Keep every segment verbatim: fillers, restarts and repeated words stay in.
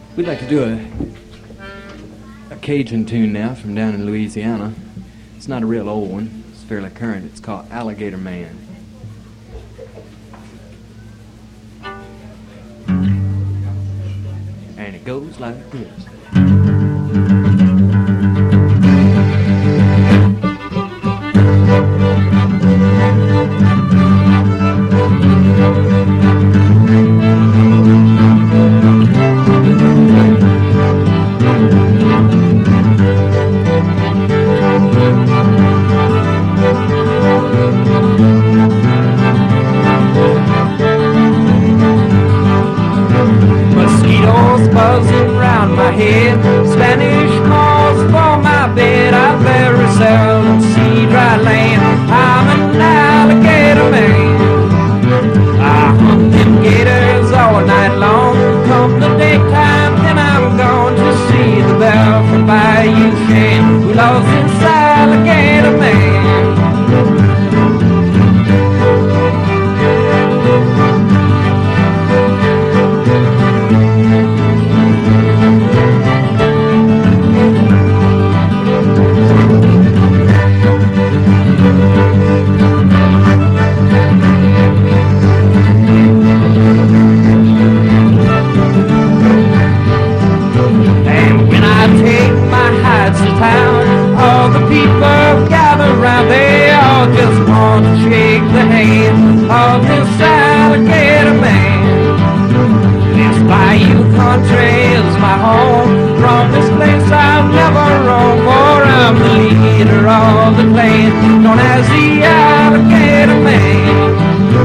We'd like to do a, a Cajun tune now from down in Louisiana. It's not a real old one. It's fairly current. It's called Alligator Man. And it goes like this. Buzzing round my head, Spanish calls for my bed. I very seldom see dry land. I'm an alligator man. I hunt them gators all night long. Come the daytime, then I'm going to see the belle from Bayou Shan, who loves this alligator man. All the people gather round, they all just want to shake the hand of this alligator man. This bayou country is my home. From this place I'll never roam, for I'm the leader of the clan, known as the alligator man.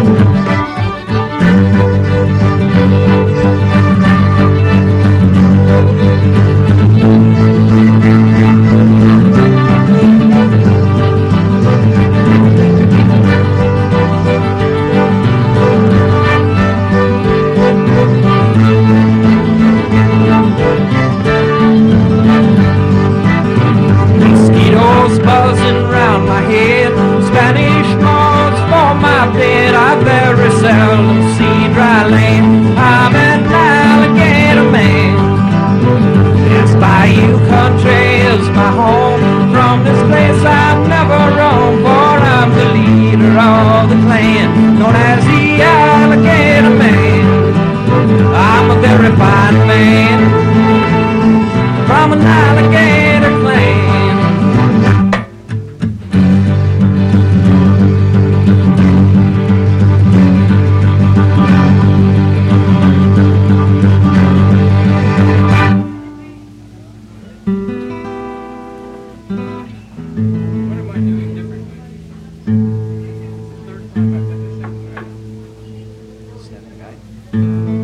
Buzzing round my head, Spanish calls for my bed. I very seldom see dry land. I'm an alligator man. This bayou country is my home. From this place I'll never roam, for I'm the leader of the clan, known as the alligator man. I'm a very fine man from an alligator clan. Seven, guy.